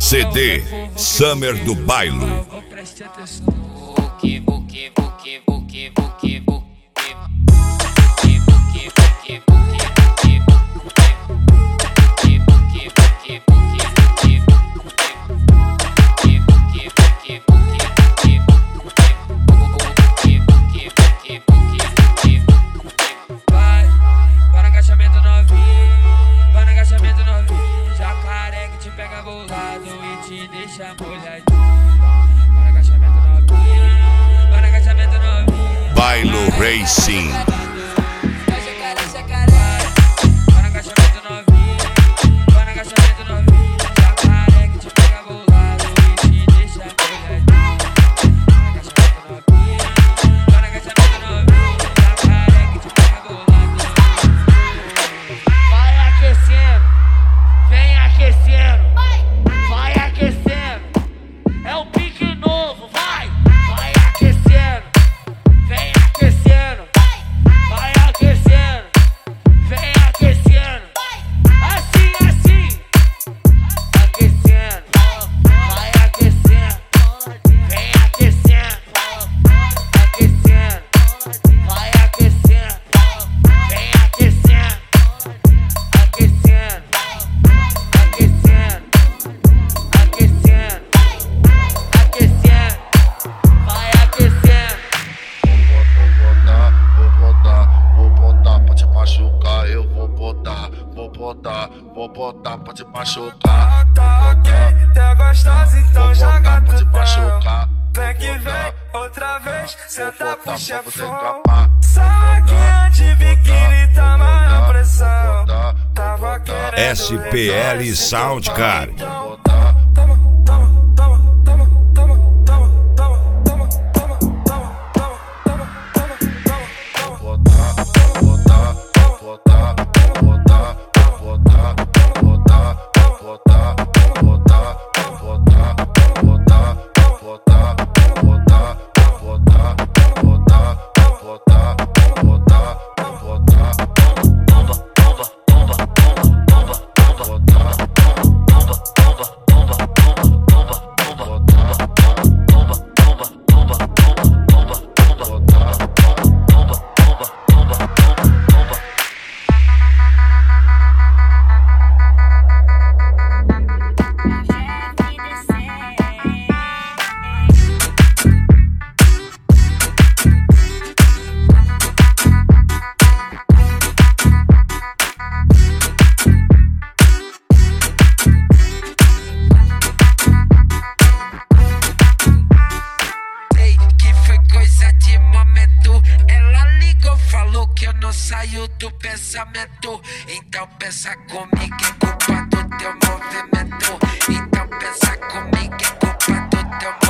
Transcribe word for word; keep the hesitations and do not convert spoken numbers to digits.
C D Summer do Bailo. Bailo Racing. Vou botar pra te machucar. Tá ok, tá gostosa, então joga pra te tutão. machucar. Vem que vem, outra vez, senta pro chefão. Saquinha Saquinha de biquíni, tá na pressão. Tava querendo S P L Soundcard. Saiu do pensamento, então pensa comigo, é culpa do teu movimento. Então pensa comigo, é culpa do teu movimento.